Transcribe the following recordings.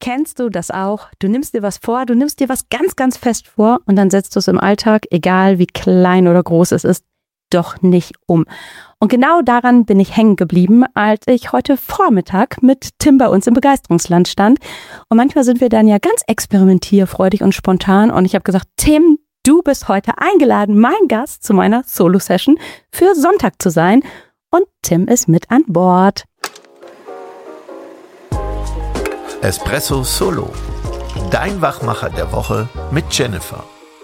Kennst du das auch? Du nimmst dir was vor, du nimmst dir was ganz, ganz fest vor und dann setzt du es im Alltag, egal wie klein oder groß es ist, doch nicht um. Und genau daran bin ich hängen geblieben, als ich heute Vormittag mit Tim bei uns im Begeisterungsland stand. Und manchmal sind wir dann ja ganz experimentierfreudig und spontan. Und ich habe gesagt, Tim, du bist heute eingeladen, mein Gast zu meiner Solo-Session für Sonntag zu sein. Und Tim ist mit an Bord. Espresso Solo, dein Wachmacher der Woche mit Jennifer.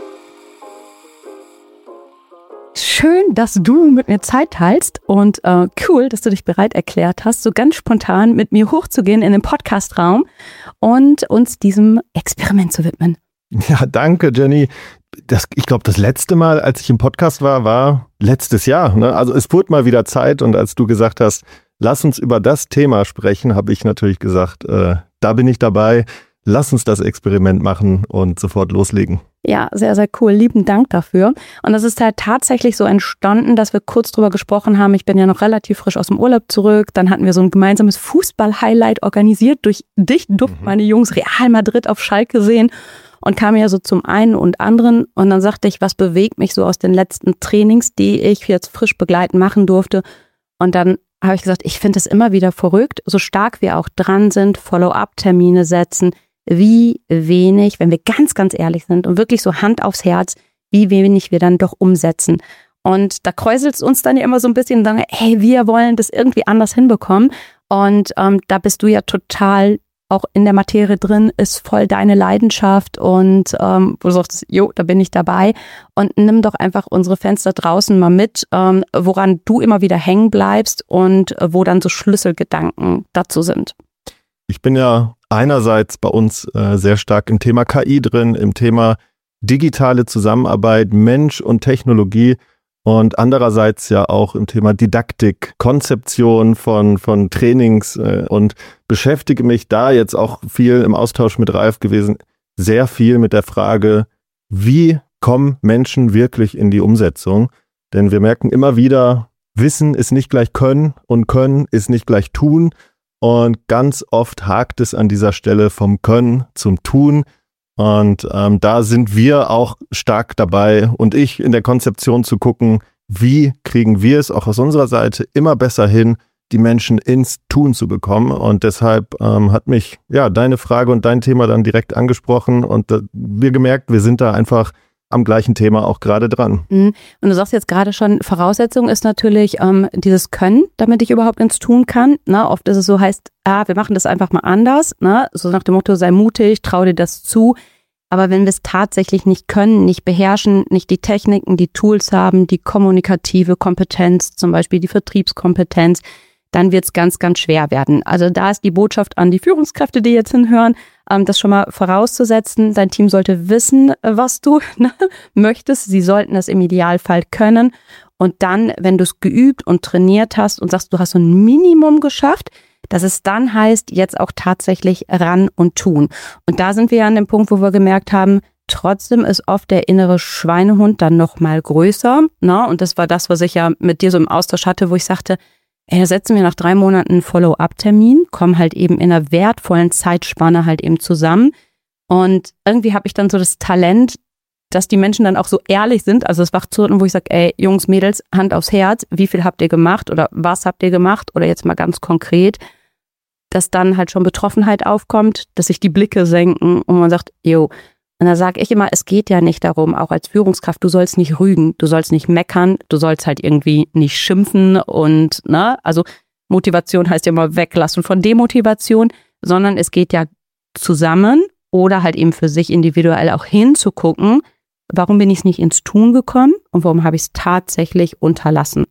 Schön, dass du mit mir Zeit teilst und cool, dass du dich bereit erklärt hast, so ganz spontan mit mir hochzugehen in den Podcastraum und uns diesem Experiment zu widmen. Ja, danke, Jenny. Ich glaube, das letzte Mal, als ich im Podcast war letztes Jahr. Ne? Also es wurde mal wieder Zeit und als du gesagt hast, lass uns über das Thema sprechen, habe ich natürlich gesagt, da bin ich dabei. Lass uns das Experiment machen und sofort loslegen. Ja, sehr, sehr cool. Lieben Dank dafür. Und das ist halt tatsächlich so entstanden, dass wir kurz drüber gesprochen haben. Ich bin ja noch relativ frisch aus dem Urlaub zurück. Dann hatten wir so ein gemeinsames Fußball-Highlight organisiert. Durch dich durften meine Jungs Real Madrid auf Schalke sehen und kamen ja so zum einen und anderen. Und dann sagte ich, was bewegt mich so aus den letzten Trainings, die ich jetzt frisch begleiten machen durfte. Und dann habe ich gesagt, ich finde es immer wieder verrückt, so stark wir auch dran sind, Follow-up-Termine setzen, wie wenig, wenn wir ganz, ganz ehrlich sind und wirklich so Hand aufs Herz, wie wenig wir dann doch umsetzen. Und da kräuselt es uns dann ja immer so ein bisschen und sagen, hey, wir wollen das irgendwie anders hinbekommen. Und da bist du ja total auch in der Materie drin, ist voll deine Leidenschaft und wo du sagst, jo, da bin ich dabei. Und nimm doch einfach unsere Fans da draußen mal mit, woran du immer wieder hängen bleibst und wo dann so Schlüsselgedanken dazu sind. Ich bin ja einerseits bei uns sehr stark im Thema KI drin, im Thema digitale Zusammenarbeit, Mensch und Technologie und andererseits ja auch im Thema Didaktik, Konzeption von Trainings und beschäftige mich da jetzt auch viel im Austausch mit Ralf gewesen, sehr viel mit der Frage, wie kommen Menschen wirklich in die Umsetzung? Denn wir merken immer wieder, Wissen ist nicht gleich Können und Können ist nicht gleich Tun. Und ganz oft hakt es an dieser Stelle vom Können zum Tun. Und da sind wir auch stark dabei und ich in der Konzeption zu gucken, wie kriegen wir es auch aus unserer Seite immer besser hin, die Menschen ins Tun zu bekommen. Und deshalb hat mich deine Frage und dein Thema dann direkt angesprochen und wir gemerkt, wir sind da einfach am gleichen Thema auch gerade dran. Und du sagst jetzt gerade schon, Voraussetzung ist natürlich dieses Können, damit ich überhaupt ins Tun kann. Ne? Oft ist es so, heißt, wir machen das einfach mal anders. Ne? So nach dem Motto, sei mutig, trau dir das zu. Aber wenn wir es tatsächlich nicht können, nicht beherrschen, nicht die Techniken, die Tools haben, die kommunikative Kompetenz, zum Beispiel die Vertriebskompetenz, dann wird es ganz, ganz schwer werden. Also da ist die Botschaft an die Führungskräfte, die jetzt hinhören, das schon mal vorauszusetzen. Dein Team sollte wissen, was du möchtest. Sie sollten das im Idealfall können. Und dann, wenn du es geübt und trainiert hast und sagst, du hast so ein Minimum geschafft, dass es dann heißt, jetzt auch tatsächlich ran und tun. Und da sind wir ja an dem Punkt, wo wir gemerkt haben, trotzdem ist oft der innere Schweinehund dann noch mal größer. Ne? Und das war das, was ich ja mit dir so im Austausch hatte, wo ich sagte, da setzen wir nach 3 Monaten einen Follow-up-Termin, kommen halt eben in einer wertvollen Zeitspanne halt eben zusammen. Und irgendwie habe ich dann so das Talent, dass die Menschen dann auch so ehrlich sind, also das Wachzurten, wo ich sage, ey, Jungs, Mädels, Hand aufs Herz, wie viel habt ihr gemacht oder was habt ihr gemacht oder jetzt mal ganz konkret, dass dann halt schon Betroffenheit aufkommt, dass sich die Blicke senken und man sagt, jo. Und da sage ich immer, es geht ja nicht darum, auch als Führungskraft, du sollst nicht rügen, du sollst nicht meckern, du sollst halt irgendwie nicht schimpfen und, also Motivation heißt ja immer weglassen von Demotivation, sondern es geht ja zusammen oder halt eben für sich individuell auch hinzugucken, warum bin ich nicht ins Tun gekommen und warum habe ich es tatsächlich unterlassen.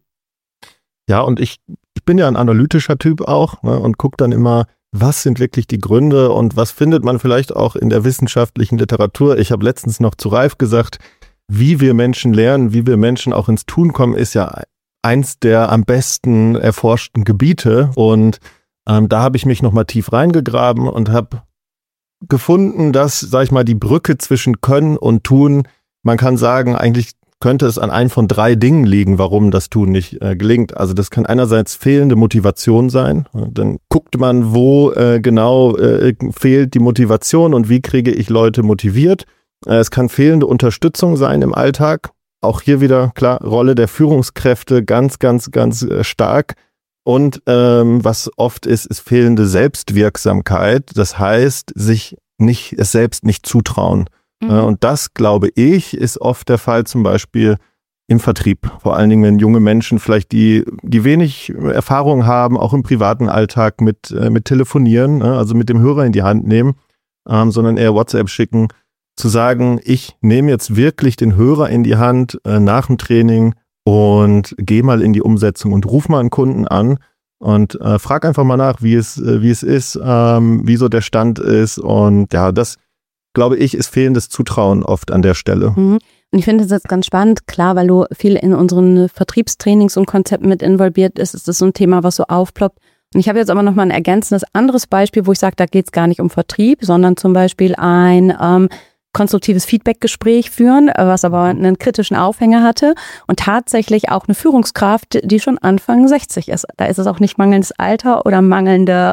Ja, und ich bin ja ein analytischer Typ auch und gucke dann immer, was sind wirklich die Gründe und was findet man vielleicht auch in der wissenschaftlichen Literatur. Ich habe letztens noch zu Ralf gesagt, wie wir Menschen lernen, wie wir Menschen auch ins Tun kommen, ist ja eins der am besten erforschten Gebiete. Und da habe ich mich nochmal tief reingegraben und habe gefunden, dass, sag ich mal, die Brücke zwischen Können und Tun, man kann sagen, eigentlich könnte es an einem von 3 Dingen liegen, warum das Tun nicht gelingt. Also das kann einerseits fehlende Motivation sein. Dann guckt man, wo genau fehlt die Motivation und wie kriege ich Leute motiviert. Es kann fehlende Unterstützung sein im Alltag. Auch hier wieder, klar, Rolle der Führungskräfte ganz, ganz, ganz stark. Und was oft ist fehlende Selbstwirksamkeit. Das heißt, es selbst nicht zutrauen. Und das, glaube ich, ist oft der Fall zum Beispiel im Vertrieb. Vor allen Dingen, wenn junge Menschen vielleicht, die wenig Erfahrung haben, auch im privaten Alltag mit Telefonieren, also mit dem Hörer in die Hand nehmen, sondern eher WhatsApp schicken, zu sagen, ich nehme jetzt wirklich den Hörer in die Hand nach dem Training und gehe mal in die Umsetzung und ruf mal einen Kunden an und frag einfach mal nach, wie es ist, wie so der Stand ist. Und ja, das, glaube ich, ist fehlendes Zutrauen oft an der Stelle. Und ich finde das jetzt ganz spannend, klar, weil du viel in unseren Vertriebstrainings und Konzepten mit involviert bist, ist das so ein Thema, was so aufploppt. Und ich habe jetzt aber nochmal ein ergänzendes anderes Beispiel, wo ich sage, da geht es gar nicht um Vertrieb, sondern zum Beispiel ein konstruktives Feedbackgespräch führen, was aber einen kritischen Aufhänger hatte und tatsächlich auch eine Führungskraft, die schon Anfang 60 ist. Da ist es auch nicht mangelndes Alter oder mangelnde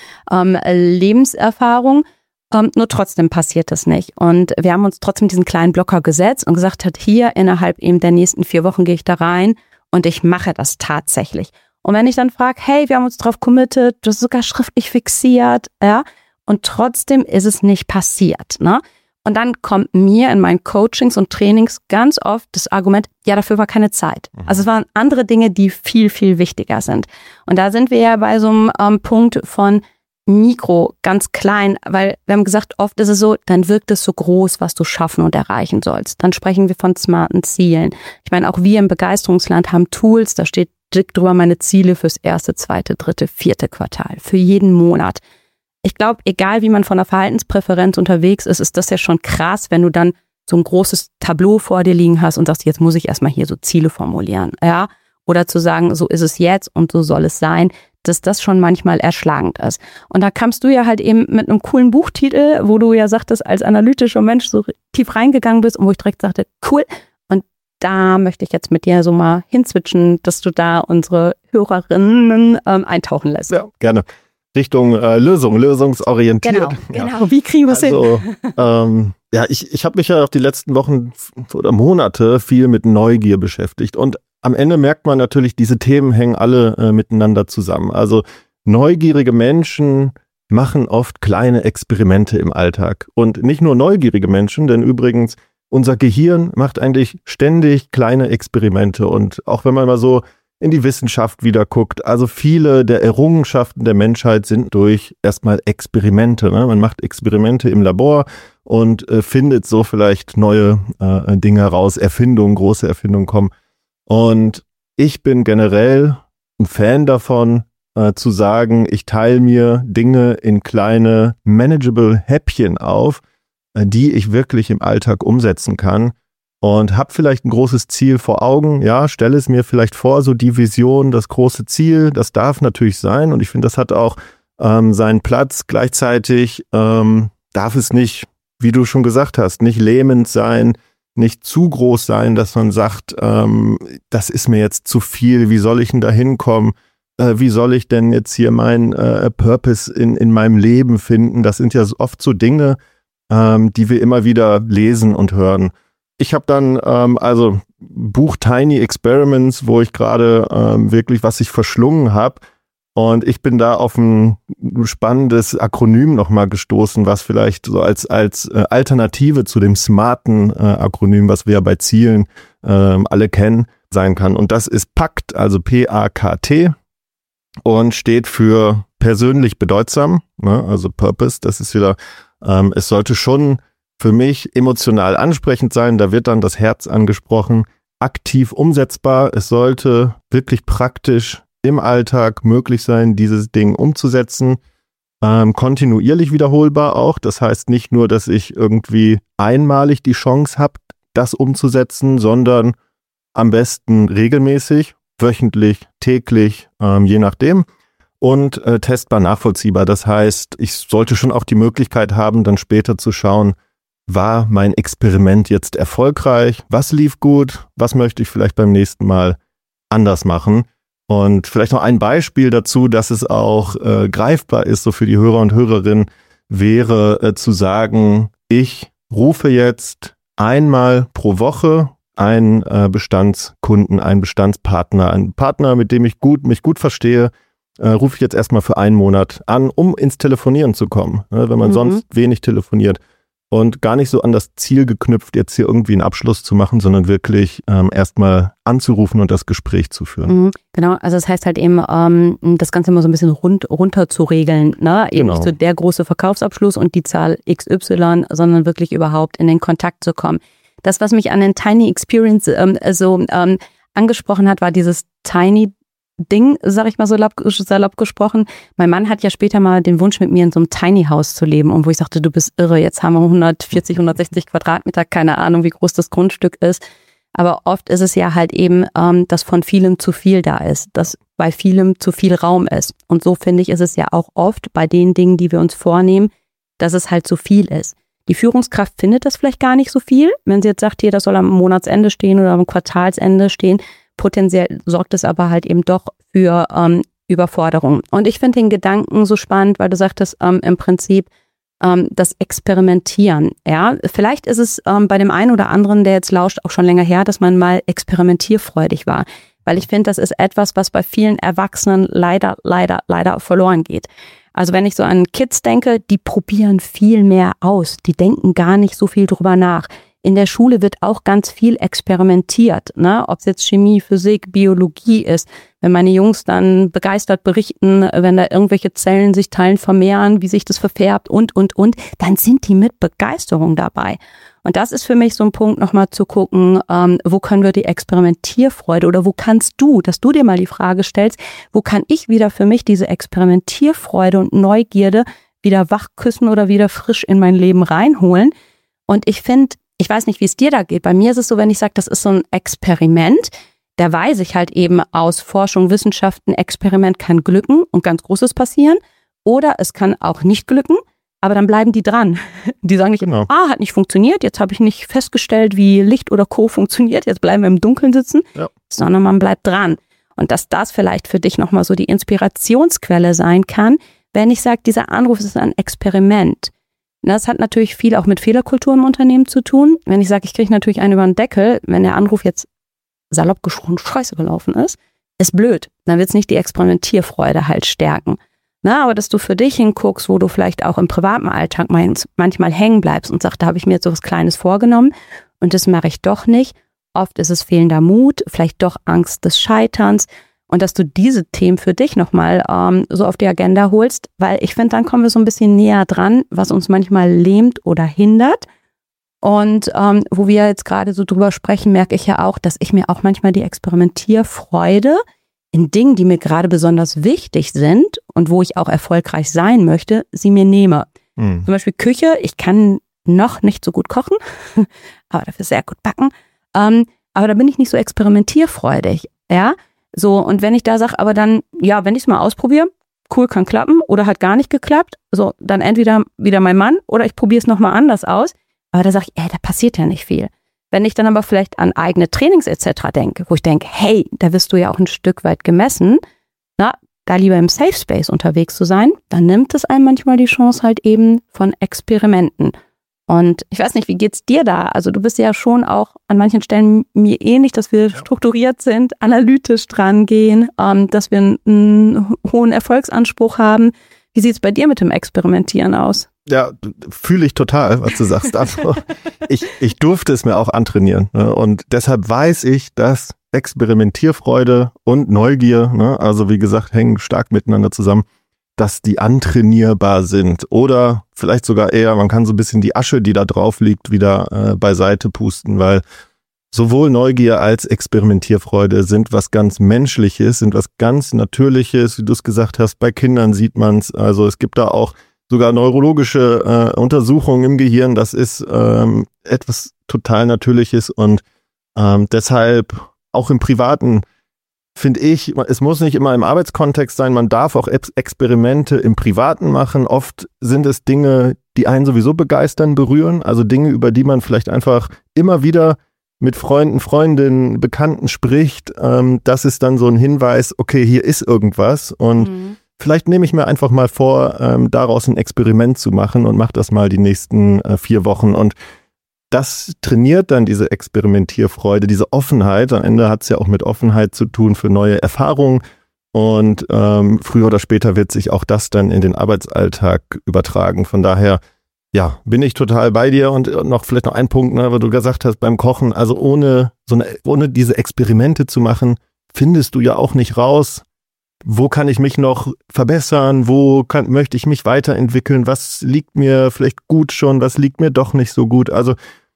Lebenserfahrung, nur trotzdem passiert das nicht. Und wir haben uns trotzdem diesen kleinen Blocker gesetzt und gesagt hat, hier innerhalb eben der nächsten 4 Wochen gehe ich da rein und ich mache das tatsächlich. Und wenn ich dann frage, hey, wir haben uns drauf committed, du hast sogar schriftlich fixiert, ja, und trotzdem ist es nicht passiert, ne? Und dann kommt mir in meinen Coachings und Trainings ganz oft das Argument, ja, dafür war keine Zeit. Also es waren andere Dinge, die viel, viel wichtiger sind. Und da sind wir ja bei so einem Punkt von Mikro, ganz klein, weil wir haben gesagt, oft ist es so, dann wirkt es so groß, was du schaffen und erreichen sollst. Dann sprechen wir von smarten Zielen. Ich meine, auch wir im Begeisterungsland haben Tools, da steht dick drüber meine Ziele fürs 1., 2., 3., 4. Quartal, für jeden Monat. Ich glaube, egal wie man von der Verhaltenspräferenz unterwegs ist, ist das ja schon krass, wenn du dann so ein großes Tableau vor dir liegen hast und sagst, jetzt muss ich erstmal hier so Ziele formulieren, ja? Oder zu sagen, so ist es jetzt und so soll es sein, dass das schon manchmal erschlagend ist. Und da kamst du ja halt eben mit einem coolen Buchtitel, wo du ja sagtest, als analytischer Mensch so tief reingegangen bist und wo ich direkt sagte, cool. Und da möchte ich jetzt mit dir so mal hinzwitschen, dass du da unsere Hörerinnen eintauchen lässt. Ja, gerne. Richtung lösungsorientiert. Genau. Wie kriegen wir es hin? Ja, ich habe mich ja auch die letzten Wochen oder Monate viel mit Neugier beschäftigt. Und am Ende merkt man natürlich, diese Themen hängen alle miteinander zusammen. Also neugierige Menschen machen oft kleine Experimente im Alltag. Und nicht nur neugierige Menschen, denn übrigens, unser Gehirn macht eigentlich ständig kleine Experimente. Und auch wenn man mal so in die Wissenschaft wieder guckt. Also viele der Errungenschaften der Menschheit sind durch erstmal Experimente. Ne? Man macht Experimente im Labor und findet so vielleicht neue Dinge raus, Erfindungen, große Erfindungen kommen. Und ich bin generell ein Fan davon, zu sagen, ich teile mir Dinge in kleine manageable Häppchen auf, die ich wirklich im Alltag umsetzen kann. Und habe vielleicht ein großes Ziel vor Augen, ja, stelle es mir vielleicht vor, so die Vision, das große Ziel, das darf natürlich sein und ich finde, das hat auch seinen Platz. Gleichzeitig darf es nicht, wie du schon gesagt hast, nicht lähmend sein, nicht zu groß sein, dass man sagt, das ist mir jetzt zu viel, wie soll ich denn da hinkommen? Wie soll ich denn jetzt hier meinen Purpose in meinem Leben finden? Das sind ja oft so Dinge, die wir immer wieder lesen und hören. Ich habe dann Buch Tiny Experiments, wo ich gerade wirklich was ich verschlungen habe und ich bin da auf ein spannendes Akronym nochmal gestoßen, was vielleicht so als Alternative zu dem smarten Akronym, was wir ja bei Zielen alle kennen, sein kann. Und das ist PACT, also P-A-K-T und steht für persönlich bedeutsam, ne? Also Purpose, das ist wieder, es sollte schon für mich emotional ansprechend sein, da wird dann das Herz angesprochen, aktiv umsetzbar, es sollte wirklich praktisch im Alltag möglich sein, dieses Ding umzusetzen, kontinuierlich wiederholbar auch, das heißt nicht nur, dass ich irgendwie einmalig die Chance habe, das umzusetzen, sondern am besten regelmäßig, wöchentlich, täglich, je nachdem und testbar nachvollziehbar, das heißt, ich sollte schon auch die Möglichkeit haben, dann später zu schauen, war mein Experiment jetzt erfolgreich? Was lief gut? Was möchte ich vielleicht beim nächsten Mal anders machen? Und vielleicht noch ein Beispiel dazu, dass es auch greifbar ist, so für die Hörer und Hörerinnen, wäre zu sagen, ich rufe jetzt einmal pro Woche einen Bestandskunden, einen Bestandspartner, einen Partner, mit dem ich mich gut verstehe, rufe ich jetzt erstmal für einen Monat an, um ins Telefonieren zu kommen, wenn man sonst wenig telefoniert. Und gar nicht so an das Ziel geknüpft, jetzt hier irgendwie einen Abschluss zu machen, sondern wirklich erstmal anzurufen und das Gespräch zu führen. Genau, also das heißt halt eben, das Ganze immer so ein bisschen runter zu regeln, ne? Eben nicht so der große Verkaufsabschluss und die Zahl XY, sondern wirklich überhaupt in den Kontakt zu kommen. Das, was mich an den Tiny Experience angesprochen hat, war dieses Tiny Ding, sag ich mal so salopp gesprochen. Mein Mann hat ja später mal den Wunsch, mit mir in so einem Tiny House zu leben, und wo ich sagte, du bist irre, jetzt haben wir 140, 160 Quadratmeter, keine Ahnung, wie groß das Grundstück ist. Aber oft ist es ja halt eben, dass von vielem zu viel da ist, dass bei vielem zu viel Raum ist. Und so finde ich, ist es ja auch oft bei den Dingen, die wir uns vornehmen, dass es halt zu viel ist. Die Führungskraft findet das vielleicht gar nicht so viel, wenn sie jetzt sagt, hier, das soll am Monatsende stehen oder am Quartalsende stehen. Potenziell sorgt es aber halt eben doch für Überforderung. Und ich finde den Gedanken so spannend, weil du sagtest, im Prinzip das Experimentieren. Ja, vielleicht ist es bei dem einen oder anderen, der jetzt lauscht, auch schon länger her, dass man mal experimentierfreudig war. Weil ich finde, das ist etwas, was bei vielen Erwachsenen leider verloren geht. Also wenn ich so an Kids denke, die probieren viel mehr aus. Die denken gar nicht so viel drüber nach. In der Schule wird auch ganz viel experimentiert, ne? Ob es jetzt Chemie, Physik, Biologie ist. Wenn meine Jungs dann begeistert berichten, wenn da irgendwelche Zellen sich teilen, vermehren, wie sich das verfärbt und, dann sind die mit Begeisterung dabei. Und das ist für mich so ein Punkt, nochmal zu gucken, wo können wir die Experimentierfreude oder wo kannst du, dass du dir mal die Frage stellst, wo kann ich wieder für mich diese Experimentierfreude und Neugierde wieder wachküssen oder wieder frisch in mein Leben reinholen. Und ich finde, ich weiß nicht, wie es dir da geht. Bei mir ist es so, wenn ich sage, das ist so ein Experiment, da weiß ich halt eben aus Forschung, Wissenschaft, ein Experiment kann glücken und ganz Großes passieren. Oder es kann auch nicht glücken, aber dann bleiben die dran. Die sagen nicht, hat nicht funktioniert, jetzt habe ich nicht festgestellt, wie Licht oder Co. funktioniert, jetzt bleiben wir im Dunkeln sitzen, sondern man bleibt dran. Und dass das vielleicht für dich nochmal so die Inspirationsquelle sein kann, wenn ich sage, dieser Anruf ist ein Experiment. Das hat natürlich viel auch mit Fehlerkultur im Unternehmen zu tun. Wenn ich sage, ich kriege natürlich einen über den Deckel, wenn der Anruf jetzt salopp gesprochen scheiße gelaufen ist blöd. Dann wird es nicht die Experimentierfreude halt stärken. Na, aber dass du für dich hinguckst, wo du vielleicht auch im privaten Alltag manchmal hängen bleibst und sagst, da habe ich mir jetzt so was Kleines vorgenommen und das mache ich doch nicht. Oft ist es fehlender Mut, vielleicht doch Angst des Scheiterns. Und dass du diese Themen für dich nochmal so auf die Agenda holst, weil ich finde, dann kommen wir so ein bisschen näher dran, was uns manchmal lähmt oder hindert. Und wo wir jetzt gerade so drüber sprechen, merke ich ja auch, dass ich mir auch manchmal die Experimentierfreude in Dingen, die mir gerade besonders wichtig sind und wo ich auch erfolgreich sein möchte, sie mir nehme. Zum Beispiel Küche, ich kann noch nicht so gut kochen, aber dafür sehr gut backen. Aber da bin ich nicht so experimentierfreudig, ja. So, und wenn ich da sage, aber dann, ja, wenn ich es mal ausprobiere, cool, kann klappen oder hat gar nicht geklappt, so, dann entweder wieder mein Mann oder ich probiere es nochmal anders aus, aber da sage ich, da passiert ja nicht viel. Wenn ich dann aber vielleicht an eigene Trainings etc. denke, wo ich denke, hey, da wirst du ja auch ein Stück weit gemessen, na, da lieber im Safe Space unterwegs zu sein, dann nimmt es einem manchmal die Chance halt eben von Experimenten. Und ich weiß nicht, wie geht's dir da? Also du bist ja schon auch an manchen Stellen mir ähnlich, dass wir strukturiert sind, analytisch dran gehen, dass wir einen hohen Erfolgsanspruch haben. Wie sieht's bei dir mit dem Experimentieren aus? Ja, fühle ich total, was du sagst. Also ich durfte es mir auch antrainieren, ne? Und deshalb weiß ich, dass Experimentierfreude und Neugier, ne, also wie gesagt, hängen stark miteinander zusammen, dass die antrainierbar sind oder vielleicht sogar eher, man kann so ein bisschen die Asche, die da drauf liegt, wieder beiseite pusten, weil sowohl Neugier als Experimentierfreude sind was ganz Menschliches, sind was ganz Natürliches, wie du es gesagt hast, bei Kindern sieht man es, also es gibt da auch sogar neurologische Untersuchungen im Gehirn, das ist etwas total Natürliches und deshalb auch im Privaten finde ich, es muss nicht immer im Arbeitskontext sein, man darf auch Experimente im Privaten machen. Oft sind es Dinge, die einen sowieso begeistern, berühren, also Dinge, über die man vielleicht einfach immer wieder mit Freunden, Freundinnen, Bekannten spricht. Das ist dann so ein Hinweis, okay, hier ist irgendwas und vielleicht nehme ich mir einfach mal vor, daraus ein Experiment zu machen und mache das mal die nächsten 4 Wochen. Und das trainiert dann diese Experimentierfreude, diese Offenheit. Am Ende hat es ja auch mit Offenheit zu tun für neue Erfahrungen. Und früher oder später wird sich auch das dann in den Arbeitsalltag übertragen. Von daher, ja, bin ich total bei dir. Und vielleicht noch ein Punkt, ne, weil du gesagt hast, beim Kochen, also ohne diese Experimente zu machen, findest du ja auch nicht raus, wo kann ich mich noch verbessern, möchte ich mich weiterentwickeln, was liegt mir vielleicht gut schon, was liegt mir doch nicht so gut. Also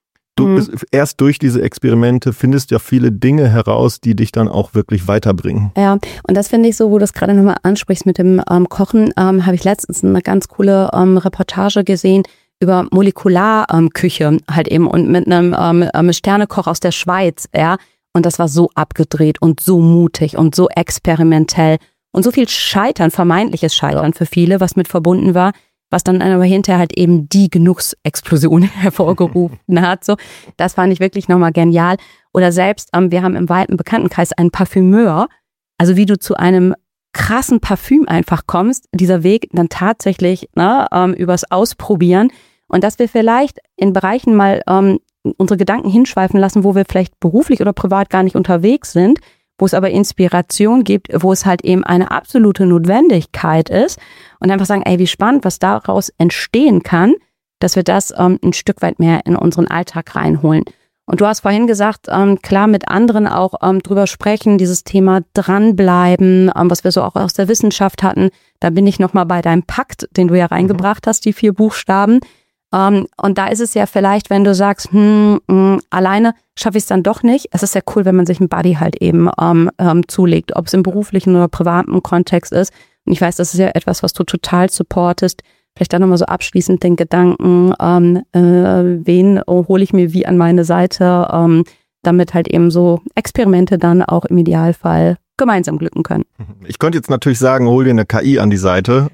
du erst durch diese Experimente findest ja viele Dinge heraus, die dich dann auch wirklich weiterbringen. Ja, und das finde ich so, wo du es gerade nochmal ansprichst mit dem Kochen, habe ich letztens eine ganz coole Reportage gesehen über Molekularküche halt eben und mit einem Sternekoch aus der Schweiz, ja. Und das war so abgedreht und so mutig und so experimentell. Und so viel Scheitern, vermeintliches Scheitern für viele, was mit verbunden war, was dann aber hinterher halt eben die Genussexplosion hervorgerufen hat. So, das fand ich wirklich nochmal genial. Oder selbst, wir haben im weiten Bekanntenkreis einen Parfümeur. Also wie du zu einem krassen Parfüm einfach kommst, dieser Weg dann tatsächlich übers Ausprobieren. Und dass wir vielleicht in Bereichen mal unsere Gedanken hinschweifen lassen, wo wir vielleicht beruflich oder privat gar nicht unterwegs sind, wo es aber Inspiration gibt, wo es halt eben eine absolute Notwendigkeit ist und einfach sagen, ey, wie spannend, was daraus entstehen kann, dass wir das ein Stück weit mehr in unseren Alltag reinholen. Und du hast vorhin gesagt, klar mit anderen auch drüber sprechen, dieses Thema dranbleiben, was wir so auch aus der Wissenschaft hatten. Da bin ich nochmal bei deinem Pakt, den du ja reingebracht hast, die 4 Buchstaben. Und da ist es ja vielleicht, wenn du sagst, alleine schaffe ich es dann doch nicht. Es ist ja cool, wenn man sich einen Buddy halt eben zulegt, ob es im beruflichen oder privaten Kontext ist. Und ich weiß, das ist ja etwas, was du total supportest. Vielleicht dann nochmal so abschließend den Gedanken, wen hole ich mir wie an meine Seite, damit halt eben so Experimente dann auch im Idealfall gemeinsam glücken können. Ich könnte jetzt natürlich sagen, hol dir eine KI an die Seite.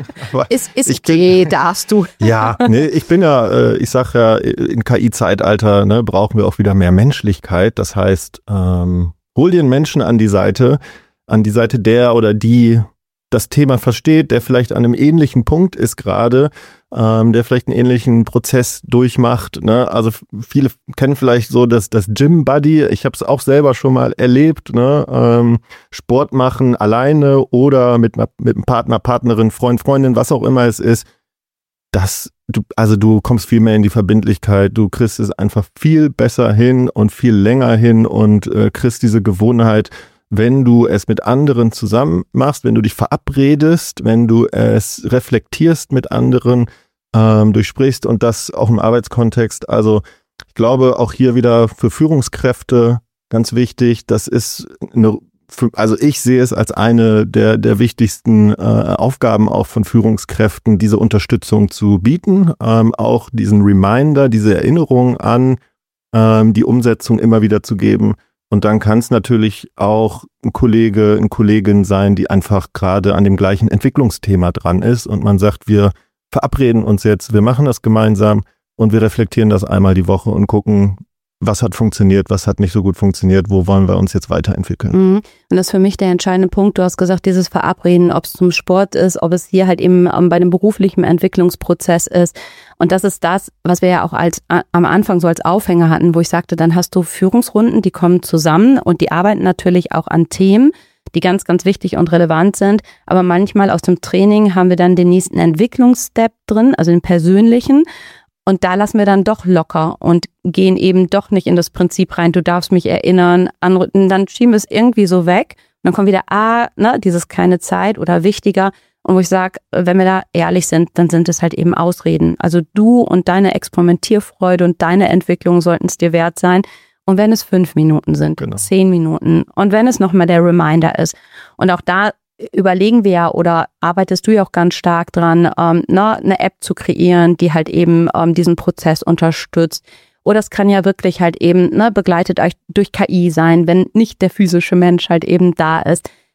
Darfst du. Ja, nee, ich sag ja, in KI-Zeitalter brauchen wir auch wieder mehr Menschlichkeit. Das heißt, hol dir einen Menschen an die Seite der oder die das Thema versteht, der vielleicht an einem ähnlichen Punkt ist gerade, der vielleicht einen ähnlichen Prozess durchmacht. Ne? Also viele kennen vielleicht so das Gym-Buddy. Ich habe es auch selber schon mal erlebt. Ne? Sport machen alleine oder mit einem Partner, Partnerin, Freund, Freundin, was auch immer es ist. Du kommst viel mehr in die Verbindlichkeit. Du kriegst es einfach viel besser hin und viel länger hin und kriegst diese Gewohnheit, wenn du es mit anderen zusammen machst, wenn du dich verabredest, wenn du es reflektierst mit anderen, durchsprichst und das auch im Arbeitskontext. Also ich glaube auch hier wieder für Führungskräfte ganz wichtig, das ist also ich sehe es als eine der wichtigsten Aufgaben auch von Führungskräften, diese Unterstützung zu bieten, auch diesen Reminder, diese Erinnerung an die Umsetzung immer wieder zu geben. Und dann kann es natürlich auch ein Kollege, eine Kollegin sein, die einfach gerade an dem gleichen Entwicklungsthema dran ist und man sagt, wir verabreden uns jetzt, wir machen das gemeinsam und wir reflektieren das einmal die Woche und gucken, was hat funktioniert, was hat nicht so gut funktioniert, wo wollen wir uns jetzt weiterentwickeln. Und das ist für mich der entscheidende Punkt. Du hast gesagt, dieses Verabreden, ob es zum Sport ist, ob es hier halt eben bei dem beruflichen Entwicklungsprozess ist. Und das ist das, was wir ja auch am Anfang so als Aufhänger hatten, wo ich sagte, dann hast du Führungsrunden, die kommen zusammen und die arbeiten natürlich auch an Themen, die ganz, ganz wichtig und relevant sind. Aber manchmal aus dem Training haben wir dann den nächsten Entwicklungsstep drin, also den persönlichen. Und da lassen wir dann doch locker und gehen eben doch nicht in das Prinzip rein, du darfst mich erinnern, anrücken, dann schieben wir es irgendwie so weg. Und dann kommt wieder, dieses keine Zeit oder wichtiger. Und wo ich sage, wenn wir da ehrlich sind, dann sind es halt eben Ausreden. Also du und deine Experimentierfreude und deine Entwicklung sollten es dir wert sein. Und wenn es 5 Minuten sind, 10 Minuten und wenn es nochmal der Reminder ist. Und auch da überlegen wir ja oder arbeitest du ja auch ganz stark dran, eine App zu kreieren, die halt eben diesen Prozess unterstützt. Oder es kann ja wirklich halt eben begleitet durch KI sein, wenn nicht der physische Mensch halt eben da ist.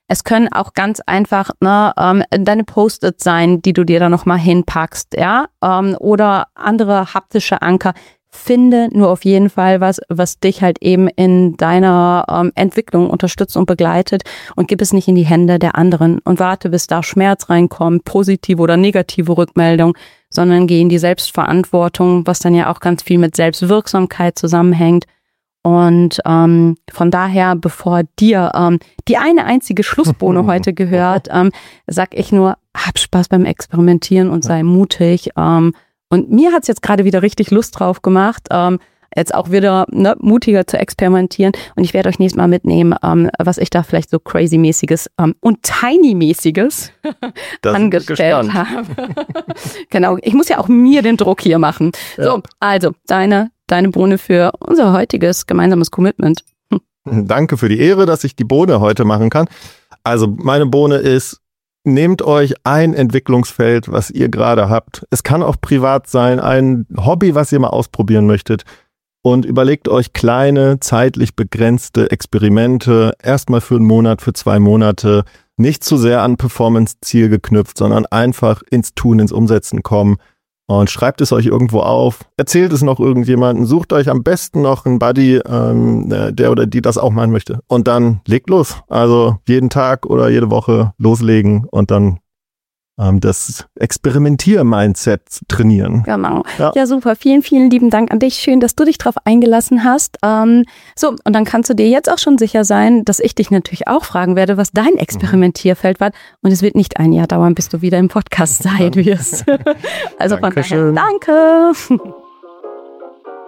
Es können auch ganz einfach deine Post-its sein, die du dir da nochmal hinpackst, ja, oder andere haptische Anker. Finde nur auf jeden Fall was dich halt eben in deiner Entwicklung unterstützt und begleitet und gib es nicht in die Hände der anderen und warte, bis da Schmerz reinkommt, positive oder negative Rückmeldung, sondern geh in die Selbstverantwortung, was dann ja auch ganz viel mit Selbstwirksamkeit zusammenhängt. Und von daher, bevor dir die eine einzige Schlussbohne heute gehört, sag ich nur, hab Spaß beim Experimentieren und sei mutig. Und mir hat's jetzt gerade wieder richtig Lust drauf gemacht, jetzt auch wieder mutiger zu experimentieren. Und ich werde euch nächstes Mal mitnehmen, was ich da vielleicht so crazy-mäßiges und tiny-mäßiges angestellt habe. Genau, ich muss ja auch mir den Druck hier machen. Ja. So, also deine Bohne für unser heutiges gemeinsames Commitment. Danke für die Ehre, dass ich die Bohne heute machen kann. Also meine Bohne ist: Nehmt euch ein Entwicklungsfeld, was ihr gerade habt. Es kann auch privat sein, ein Hobby, was ihr mal ausprobieren möchtet. Und überlegt euch kleine, zeitlich begrenzte Experimente. Erstmal für einen Monat, für 2 Monate. Nicht zu sehr an Performance-Ziel geknüpft, sondern einfach ins Tun, ins Umsetzen kommen. Und schreibt es euch irgendwo auf. Erzählt es noch irgendjemanden. Sucht euch am besten noch einen Buddy, der oder die das auch machen möchte. Und dann legt los. Also jeden Tag oder jede Woche loslegen und dann das Experimentier-Mindset trainieren. Genau. Ja, super. Vielen, vielen lieben Dank an dich. Schön, dass du dich drauf eingelassen hast. So, und dann kannst du dir jetzt auch schon sicher sein, dass ich dich natürlich auch fragen werde, was dein Experimentierfeld war. Und es wird nicht ein Jahr dauern, bis du wieder im Podcast sein wirst. Also von daher, danke.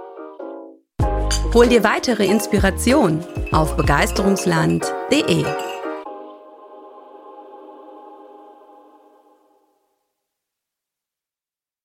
Hol dir weitere Inspiration auf begeisterungsland.de.